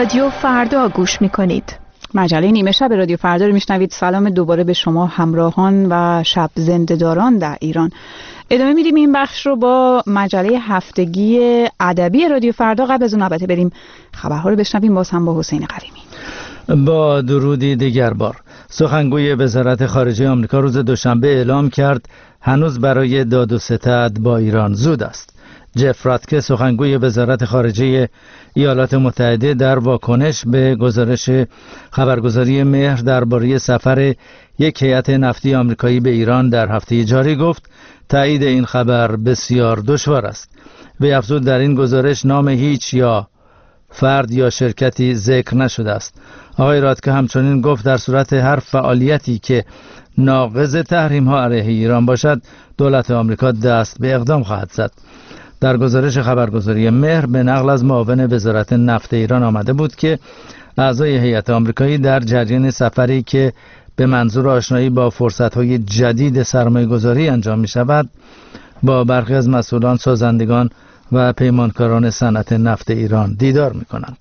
رادیو فردا گوش میکنید. مجله نیمه شب رادیو فردا رو میشنوید. سلام دوباره به شما همراهان و شب زنده‌داران در ایران. ادامه میدیم این بخش رو با مجله هفتگی ادبی رادیو فردا. قبل از اون البته بریم خبرها رو بشنویم باز هم با حسین قویمی. با درودی دیگر بار، سخنگوی وزارت خارجه آمریکا روز دوشنبه اعلام کرد هنوز برای داد و ستد با ایران زود است. جف راتکه، سخنگوی وزارت خارجه ایالات متحده، در واکنش به گزارش خبرگزاری مهر درباره سفر یک هیئت نفتی آمریکایی به ایران در هفته جاری گفت تایید این خبر بسیار دشوار است. وی افزود در این گزارش نام هیچ یا فرد یا شرکتی ذکر نشده است. آقای راتکه همچنین گفت در صورت هر فعالیتی که ناقض تحریم ها علیه ایران باشد، دولت آمریکا دست به اقدام خواهد زد. در گزارش خبرگزاری مهر به نقل از معاون وزارت نفت ایران آمده بود که اعضای هیئت آمریکایی در جریان سفری که به منظور آشنایی با فرصت‌های جدید سرمایه‌گذاری انجام می‌شود با برخی از مسئولان، سازندگان و پیمانکاران صنعت نفت ایران دیدار می‌کنند.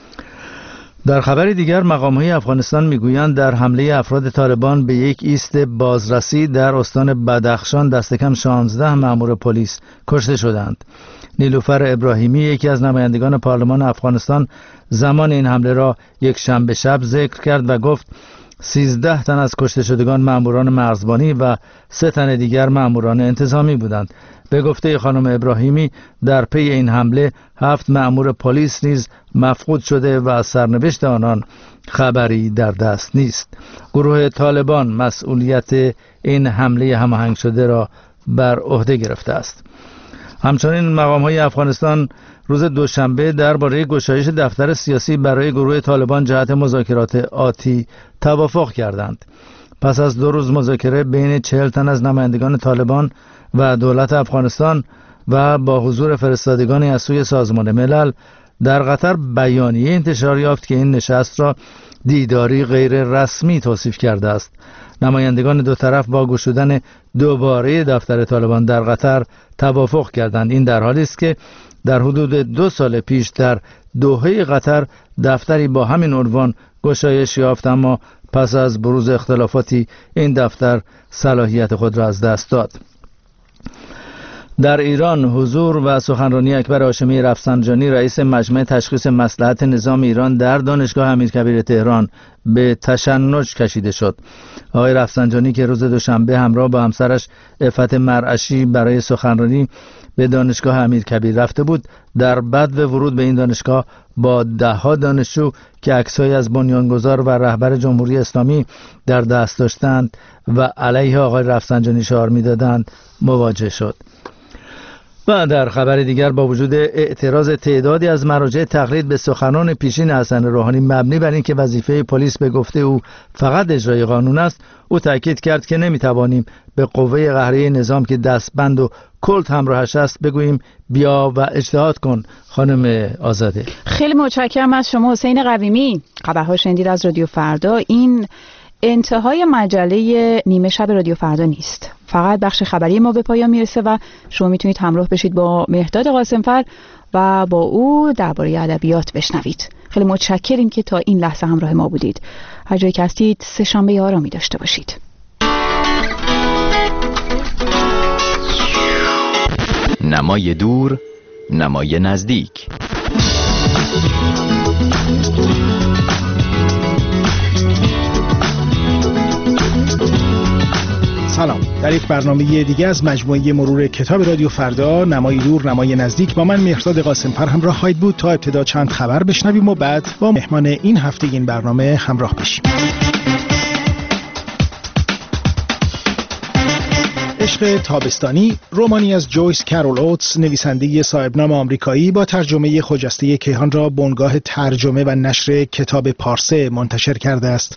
در خبری دیگر، مقام‌های افغانستان می‌گویند در حمله افراد طالبان به یک ایست بازرسی در استان بدخشان دست کم 16 مأمور پلیس کشته شدند. نیلوفر ابراهیمی، یکی از نمایندگان پارلمان افغانستان، زمان این حمله را یک شنبه شب ذکر کرد و گفت 13 تن از کشته شدگان مأموران مرزبانی و 3 تن دیگر مأموران انتظامی بودند. به گفته خانم ابراهیمی، در پی این حمله 7 مأمور پلیس نیز مفقود شده و از سرنوشت آنان خبری در دست نیست. گروه طالبان مسئولیت این حمله هماهنگ شده را بر عهده گرفته است. همچنین مقام‌های افغانستان روز دوشنبه درباره گشایش دفتر سیاسی برای گروه طالبان جهت مذاکرات آتی توافق کردند. پس از 2 روز مذاکره بین 40 تن از نمایندگان طالبان و دولت افغانستان و با حضور فرستادگانی از سوی سازمان ملل، در قطر بیانیه انتشار یافت که این نشست را دیداری غیر رسمی توصیف کرده است. نمایندگان دو طرف با گشودن دوباره دفتر طالبان در قطر توافق کردند. این در حالی است که در حدود 2 سال پیش در دوحه قطر دفتری با همین عنوان گشایش یافت، اما پس از بروز اختلافاتی این دفتر صلاحیت خود را از دست داد. در ایران، حضور و سخنرانی اکبر هاشمی رفسنجانی، رئیس مجمع تشخیص مصلحت نظام ایران در دانشگاه امیرکبیر تهران، به تشنج کشیده شد. آقای رفسنجانی که روز دوشنبه همراه با همسرش عفت مرعشی برای سخنرانی به دانشگاه امیرکبیر رفته بود، در بدو ورود به این دانشگاه با 10 دانشجو که عکس‌هایی از بنیانگذار و رهبر جمهوری اسلامی در دست داشتند و علیه آقای رفسنجانی شعار می‌دادند مواجه شد. و در خبر دیگر، با وجود اعتراض تعدادی از مراجع تقلید به سخنان پیشین حسن روحانی مبنی بر اینکه وظیفه پلیس به گفته او فقط اجرای قانون است، او تاکید کرد که نمیتوانیم به قوه قهریه نظام که دستبند و کلت همراهش است بگوییم بیا و اجتهاد کن. خانم آزاده، خیلی متشکرم از شما حسین قویمی. خبرها شنیدید از رادیو فردا. این انتهای مجله نیمه شب رادیو فردا نیست، فقط بخش خبری ما به پایان میرسه و شما میتونید همراه بشید با مهرداد قاسمفر و با او درباره ادبیات بشنوید. خیلی متشکریم که تا این لحظه همراه ما بودید. هر جایی که هستید سه شنبه آرامی داشته باشید. نمای دور، نمای نزدیک. سلام. در یک برنامه دیگه از مجموعه مرور کتاب رادیو فردا، نمای دور نمای نزدیک، با من مهرداد قاسمفر همراه خواهید بود تا ابتدا چند خبر بشنویم و بعد با مهمان این هفته این برنامه همراه بشیم. عشق تابستانی، رمانی از جویس کارول اوتس، نویسنده صاحبنام آمریکایی، با ترجمه خجسته کیهان را بنگاه ترجمه و نشر کتاب پارسه منتشر کرده است.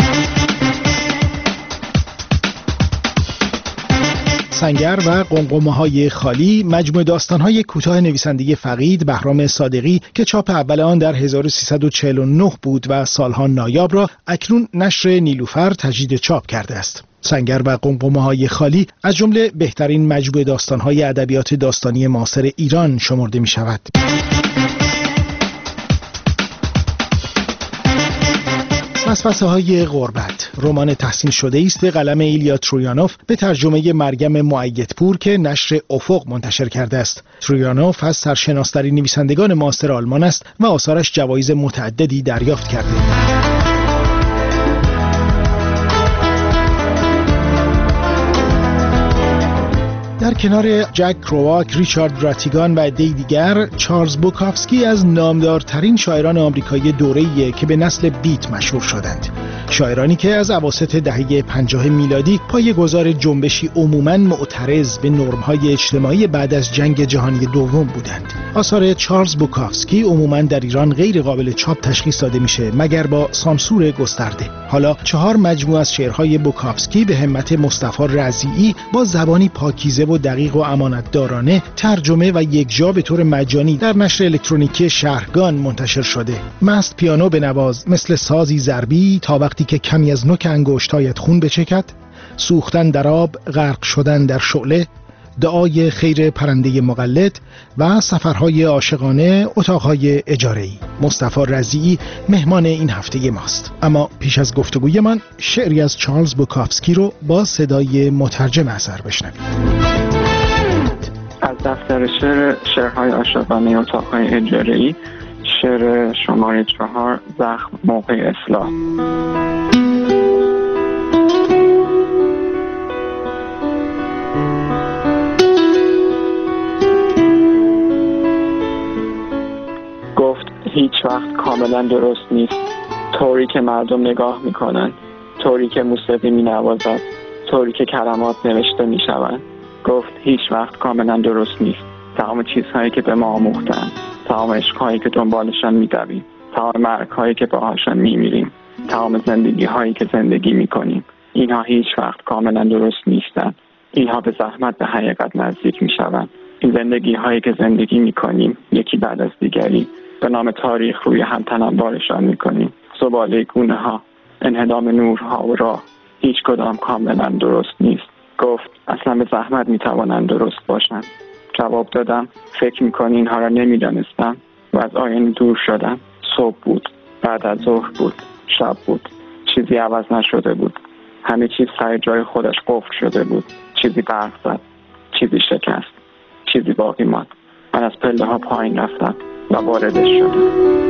سنگر و قمقمه‌های خالی، مجموعه داستان‌های کوتاه نویسنده فقید بهرام صادقی که چاپ اول آن در 1349 بود و سالها نایاب را اکنون نشر نیلوفر تجدید چاپ کرده است. سنگر و قمقمه‌های خالی از جمله بهترین مجموعه داستان‌های ادبیات داستانی معاصر ایران شمرده می‌شود. وسوسه‌های غربت رمان تحسین شده است به قلم ایلیا ترویانوف به ترجمه مریم مؤیدپور که نشر افق منتشر کرده است. ترویانوف از سرشناس‌ترین نویسندگان معاصر آلمان است و آثارش جوایز متعددی دریافت کرده. در کنار جک کرواک، ریچارد راتیگان و عده‌ای دیگر، چارلز بوکافسکی از نامدارترین شاعران آمریکایی دوره‌ایه که به نسل بیت مشهور شدند. شاعرانی که از اواسط دهه 50 میلادی پایه‌گذار جنبشی عموماً معترض به نرم‌های اجتماعی بعد از جنگ جهانی دوم بودند. آثار چارلز بوکافسکی عموماً در ایران غیر قابل چاپ تشخیص داده میشه مگر با سانسور گسترده. حالا 4 مجموعه از شعرهای بوکافسکی به همت مصطفی رضیعی با زبانی پاکیزه و دقیق و امانتدارانه ترجمه و یکجا به طور مجانی در نشر الکترونیکی شهرگان منتشر شده. مست پیانو بنواز مثل سازی ضربی تا وقتی که کمی از نوک انگشتایت خون بچکد، سوختن در آب، غرق شدن در شعله، دعای خیر پرنده مقلد و سفرهای عاشقانه، اتاقهای اجاره‌ای. مصطفی رضیعی مهمان این هفته ماست. اما پیش از گفتگویمان شعری از چارلز بوکافسکی رو با صدای مترجم اثر بشنوید. از دفتر شعرهای عاشقانه، اتاقهای اجاره‌ای، شعر شماره 4، زخم موقع اصلاح. گفت هیچ وقت کاملا درست نیست، طوری که مردم نگاه میکنن، طوری که موسیقی مینوازد، طوری که کلمات نوشته میشوند. گفت هیچ وقت کاملا درست نیست. تمام چیزهایی که به ما آموختن، تمام عشقهایی که دنبالشان میدویم، تمام مرگهایی که باهاشان میمیریم، تمام زندگی‌هایی که زندگی میکنیم، اینها هیچ وقت کاملا درست نیستند. اینها به زحمت به حقیقت نزدیک میشوند. این زندگی‌هایی که زندگی میکنیم یکی بعد از دیگری به نام تاریخ روی هم تنمبارشان میکنیم. زباله گونه ها، انهدام نورها و راه، هیچ کدام کاملا درست نیست. گفت اصلا به زحمت میتوانند درست باشند. جواب دادم فکر میکنی اینها را نمیدانستم و از آینه دور شدم. صبح بود، بعد از ظهر بود، شب بود، چیزی عوض نشده بود. همه چیز سر جای خودش قفل شده بود. چیزی برق زد، چیزی شکست، چیزی باقی ماند. من از پله ها پایین رفتم و واردش شدم.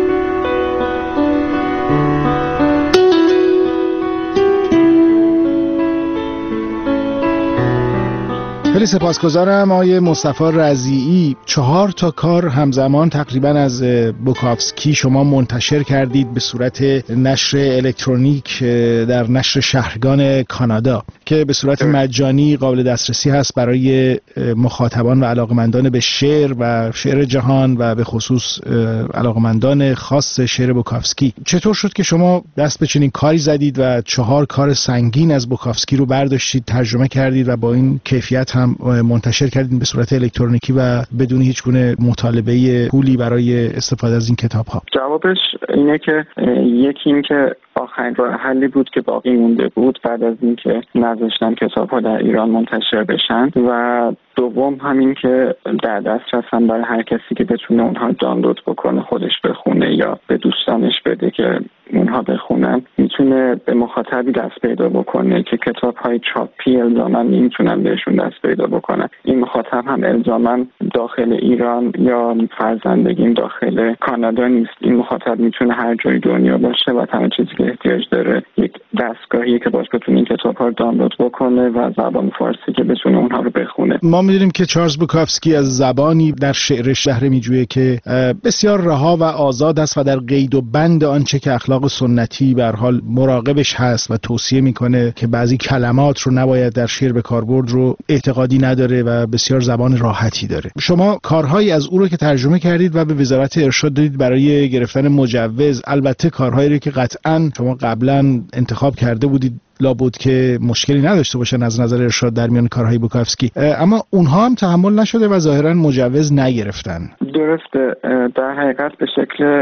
خیلی سپاسگزارم آقای مصطفی رضیعی. 4 کار همزمان تقریبا از بوکافسکی شما منتشر کردید به صورت نشر الکترونیک در نشر شهرگان کانادا که به صورت مجانی قابل دسترسی هست برای مخاطبان و علاقمندان به شعر و شعر جهان و به خصوص علاقمندان خاص شعر بوکافسکی. چطور شد که شما دست به چنین کاری زدید و 4 کار سنگین از بوکافسکی رو برداشتید، ترجمه کردید و با این کیفیت هم منتشر کردید به صورت الکترونیکی و بدون هیچ گونه مطالبه پولی برای استفاده از این کتاب ها؟ جوابش اینه که یکی این که آخرین راه حلی بود که باقی مونده بود بعد از اینکه نذاشتن کتاب‌ها در ایران منتشر بشن، و دوم همین که در دسترس هم برای هر کسی که بتونه اونها دانلود بکنه، خودش بخونه یا به دوستانش بده که اونها بخونن، میتونه به مخاطبی دست پیدا بکنه که کتاب‌های چاپی الزاماً نمیتونن بهشون دست پیدا بکنن. این مخاطب هم الزاماً داخل ایران یا فرزندگیم داخل کانادا نیست. این مخاطب میتونه هر جای دنیا باشه و تمام چیزی که احتیاج داره یک دستگاهی که باش بتونه این کتاب‌ها رو دانلود بکنه و زبان فارسی که بتونه اونها رو بخونه. ما می‌دونیم که چارلز بوکافسکی از زبانی در شعرش بهره می‌جویه که بسیار رها و آزاد است و در قید و بند آنچه که اخلاق سنتی به هر حال مراقبش هست و توصیه میکنه که بعضی کلمات رو نباید در شعر به کار برد رو اعتقادی نداره و بسیار زبان راحتی داره. شما کارهایی از او رو که ترجمه کردید و به وزارت ارشاد دادید برای گرفتن مجوز، البته کارهایی رو که قطعاً شما قبلا انتخاب کرده بودید لابد که مشکلی نداشته باشن از نظر ارشاد در میان کارهای بوکافسکی، اما اونها هم تحمل نشده و ظاهراً مجوز نگرفتن. درسته، در حقیقت به شکل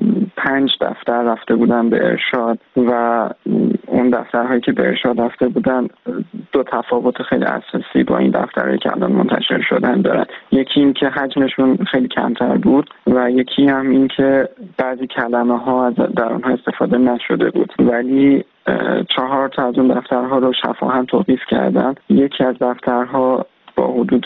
5 دفتر رفته بودن به ارشاد و اون دفترهایی که به ارشاد رفته بودن 2 تفاوت خیلی اساسی با این دفترهایی که الان منتشر شدن دارن. یکی این که حجمشون خیلی کمتر بود و یکی هم این که بعضی کلمه ها در اونها استفاده نشده بود، ولی 4 تا از اون دفترها رو شفاهاً توقیف کردن. یکی از دفترها با حدود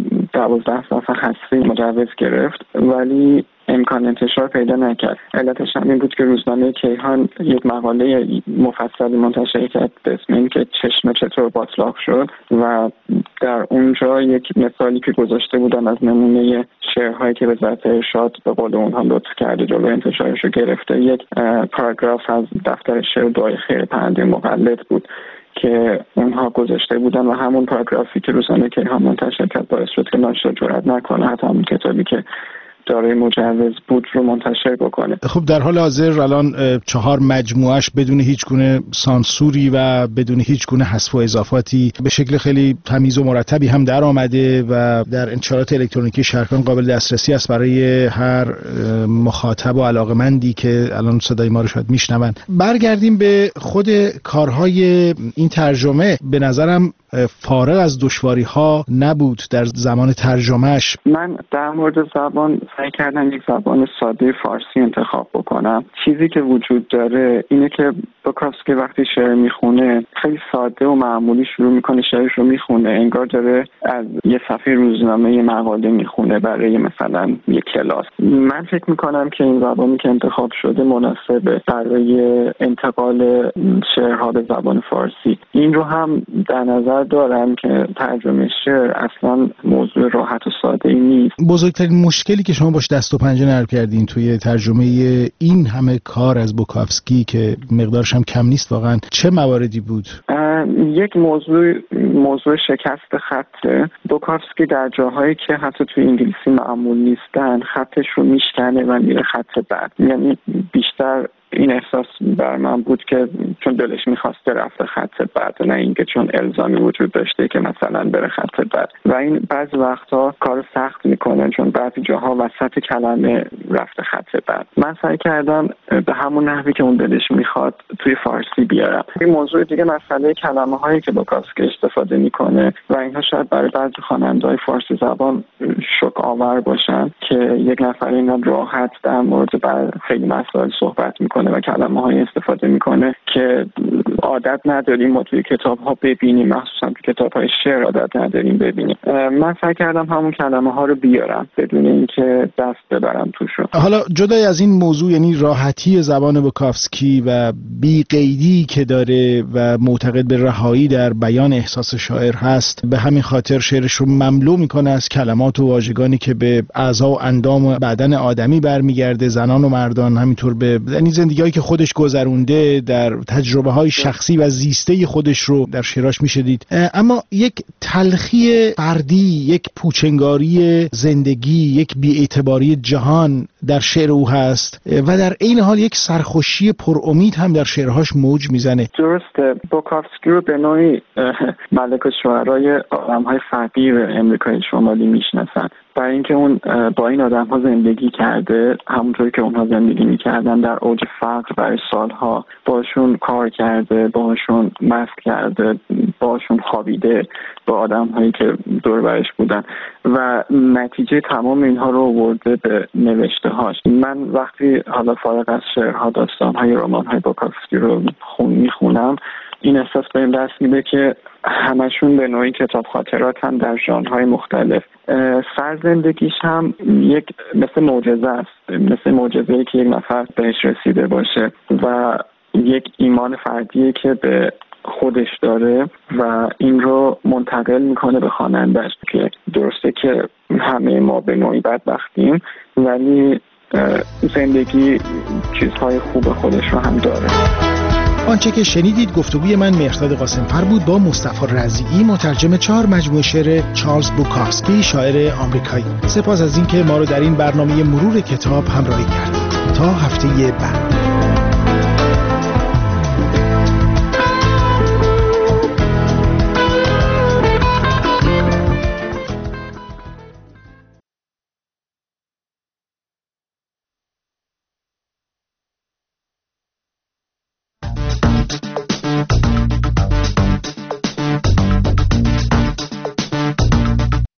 12 صفحه حذفی مجوز گرفت ولی امکان انتشار پیدا نکرد. علتش هم این بود که روزنامه کیهان یک مقاله مفصلی منتشر کرد به اسم این که چشمه چطور باطلاق شد و در اونجا یک مثالی که گذاشته بودن از نمونه شعرهایی که وزارت ارشاد به قول اونها لطف کرده جلوی انتشارش رو گرفته، یک پاراگراف از دفتر شعر دعای خیر پرنده مقلد بود که اونها گذاشته بودن و همون پاراگرافی که روزنامه کیهان منتشر کرد باعث شد که ناشر جرئت نکنه حتی همون کتابی که دارای مجوز بود رو منتشر بکنه. خب در حال حاضر الان 4 مجموعش بدون هیچ گونه سانسوری و بدون هیچ گونه حذف و اضافاتی به شکل خیلی تمیز و مرتبی هم در آمده و در انتشارات الکترونیکی شهرکان قابل دسترسی است برای هر مخاطب و علاقمندی که الان صدای ما رو شاید میشنون. برگردیم به خود کارهای این ترجمه. به نظرم فارغ از دشواری‌ها نبود در زمان ترجمهش. من در مورد زبان سعی کردم یک زبان ساده فارسی انتخاب بکنم. چیزی که وجود داره اینه که بوکافسکی وقتی شعر میخونه خیلی ساده و معمولی شروع میکنه شعرش رو میخونه، انگار داره از یه صفحه روزنامه یه مقاله میخونه برای مثلا یه کلاس. من فکر میکنم که این زبانی که انتخاب شده مناسبه برای انتقال شعرها به زبان فارسی. این رو هم در نظر دارم که ترجمه شعر اصلا موضوع راحت و ساده ای نیست. بزرگترین مشکلی که شما باش دست و پنجه نرم کردین توی ترجمه این همه کار از بوکافسکی که مقدارش هم کم نیست واقعا چه مواردی بود؟ یک موضوع شکست خطه. بوکافسکی در جاهایی که حتی توی انگلیسی معمول نیستن خطش رو میشکنه و میره خط بعد. یعنی بیشتر این احساس بر من بود که چون دلش میخواسته رفته خط بعد، نه اینکه چون الزامی وجود داشته که مثلا بره خط بعد. و این بعضی وقتا کار سخت میکنه چون بعضی جاها وسط کلمه رفته خط بعد. من سعی کردم به همون نحوی که اون دلش میخواد توی فارسی بیارم. این موضوع دیگه مسئله کلمه هایی که بوکافسکی استفاده میکنه و اینها شاید برای بعضی خواننده‌های فارسی زبان شوک آور باشن که یک نفر اینا راحت در مورد خیلی مسائل صحبت میکنه و کلمه‌های استفاده میکنه که عادت نداریم ما توی کتاب‌ها ببینیم، مخصوصا توی کتاب‌های شعر عادت نداریم ببینیم. من سعی کردم همون کلمه‌ها رو بیارم بدون اینکه دست ببرم توشون. حالا جدای از این موضوع، یعنی راحتی زبان بوکافسکی و بی‌قیدی که داره و معتقد به رهایی در بیان احساس شاعر هست، به همین خاطر شعرش رو مملو میکنه از کلمات و واژگانی که به اعضا و اندام بدن آدمی برمیگرده، زنان و مردان، همینطور به یعنی زندگی‌هایی که خودش گذرونده، در تجربه‌های شخصی و زیسته خودش رو در شعراش میشه دید. اما یک تلخی فردی، یک پوچنگاری زندگی، یک بی‌اعتباری جهان در شعر او هست و در عین حال یک سرخوشی پرامید هم در شعرهاش موج میزنه. درسته. بوکافسکی رو به نوعی ملک الشعرای آدم‌های فقیر امریکای شمالی میشناسن، برای اینکه اون با این آدم‌ها زندگی کرده، همونطوری که اونها زندگی می‌کردن در اوج فقر برای سالها، باشون کار کرده، باشون مست کرده، باشون خوابیده با آدم‌هایی که دور برش بودن و نتیجه تمام اینها رو آورده به نوشته‌هاش. من وقتی حالا فارغ از شعرها، داستان‌های، رمان‌های بوکافسکی رو میخونم، این احساس بهم دست میده که همشون به نوعی کتاب خاطرات هم در ژانرهای مختلف. سرزندگیش هم یک مثل معجزه است، مثل معجزه‌ای که یک نفر بهش رسیده باشه و یک ایمان فردیه که به خودش داره و این رو منتقل میکنه به خواننده‌اش. که درسته که همه ما به نوعی بدبختیم ولی زندگی چیزهای خوب خودش رو هم داره. آنچه که شنیدید گفتگوی من مهرداد قاسم‌فر بود با مصطفی رضیعی، مترجم 4 مجموعه شعر چارلز بوکافسکی، شاعر آمریکایی. سپاس از اینکه ما رو در این برنامه مرور کتاب همراهی کردید. تا هفته بعد.